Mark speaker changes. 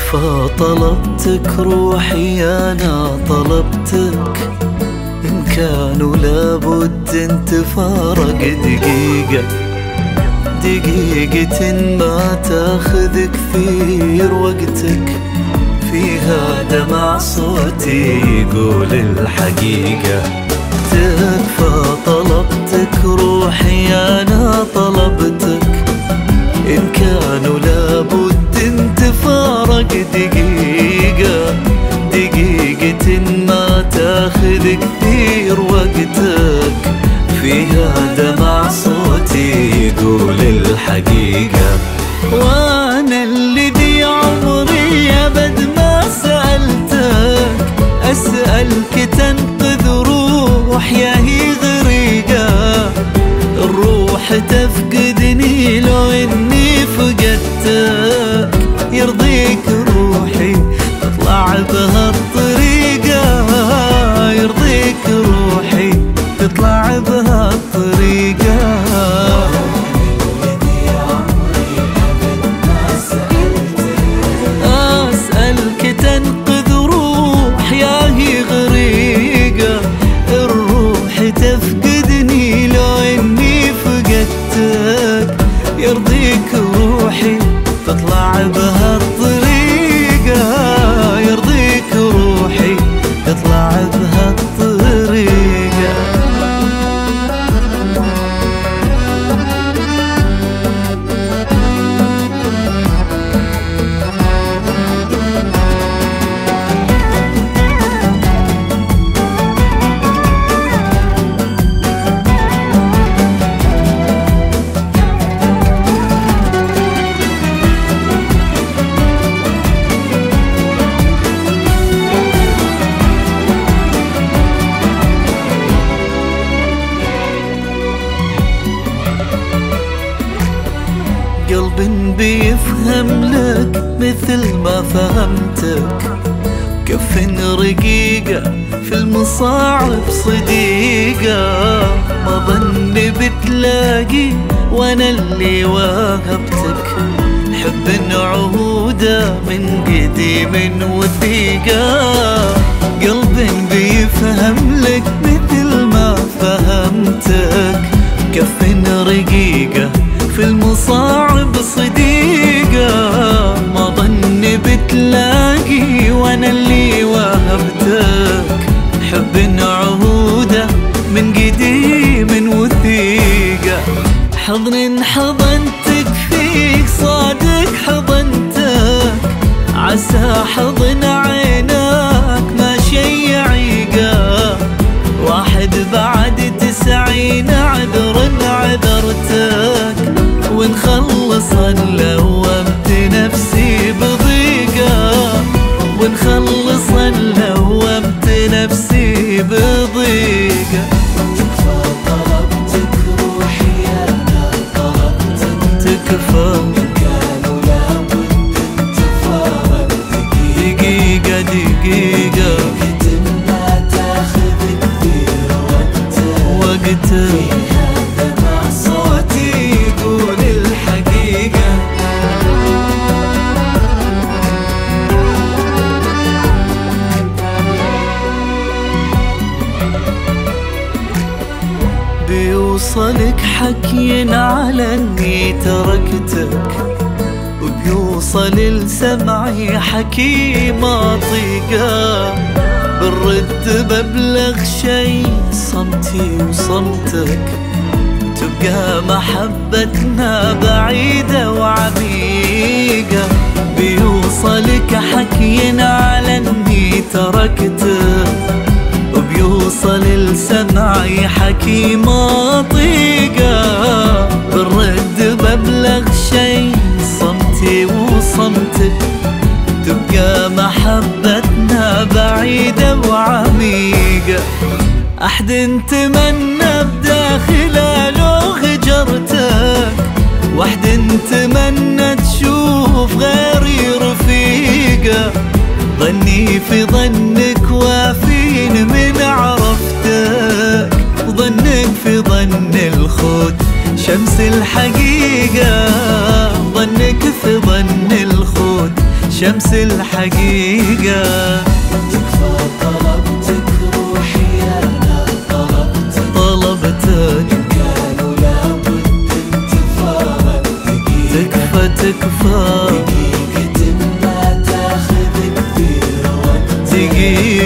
Speaker 1: تكفى طلبتك روحي أنا طلبتك، إن كانوا لابد أن تفارق دقيقة، دقيقة ما تاخذ كثير وقتك، فيها دمع صوتي يقول الحقيقة. تكفى طلبتك روحي أنا طلبتك، إن كانوا لابد أن تفارق دقيقة، دقيقة ما تاخذ كثير وقتك، فيها دمع صوتي يقول الحقيقة. وانا اللي دي عمري ابد ما سألتك، اسألك تنقذ روح يا هي غريقة، الروح تفقدني لو اني فقدتك، يرضيك روحي تطلع بهالطريقة، يرضيك روحي تطلع بهالطريقة. أسألك تنقذ روح يا هي غريقة، الروح تفقدني لو اني فقدتك، يرضيك روحي تطلع بهالطريقة، يرضيك روحي تطلع بهالطريقة. قلب بيفهم لك مثل ما فهمتك، كف رقيقة في المصاعب صديقة، ما ظن بتلاقي وانا اللي واهبتك، حب عهودة من قديم وثيقة. قلب بيفهم لك مثل ما فهمتك، كف رقيقة في المصاعب صديقة، ما ظن بتلاقي وانا اللي واهبتك، حب عهودة من قديم وثيقة. حضن حضنتك فيك صادق حضنتك، عسى حضن عينك ما شي عيقة، واحد بعد 90 عذر عذرتك، ونخلصا لومت نفسي بضيقة، ونخلصا لومت نفسي بضيقة. تكفى طلبتك روحي أنا طلبتك، تكفى كانوا لابد أن تفارق دقيقة، دقيقة ما تاخذ كثير وقتك، بيوصلك حكي على اني تركتك، وبيوصل لسمعي حكي ما طيقه، بالرد ببلغ شي صمتي وصمتك، تبقى محبتنا بعيدة وعميقة. بيوصلك حكي على اني تركتك، وبيوصل لسمعي حكي ما طيقة، بالرد ببلغ شي صمتي وصمتك، تبقى محبتنا بعيدة وعميقة. أحد نتمنى بداخله لو غجرتك، واحد نتمنى تشوف غيري رفيقة، ظني في ظنك وافين من عرفتك، ظنك في ظن الخود شمس الحقيقة، ظنك في ظن الخود شمس الحقيقة.
Speaker 2: تكفى طلبتك روحي أنا طلبتك إن كانوا لابد انتظار دقيقة.
Speaker 1: تكفى
Speaker 2: دقيقة ما تاخذ كثير وقت.
Speaker 1: دقيقة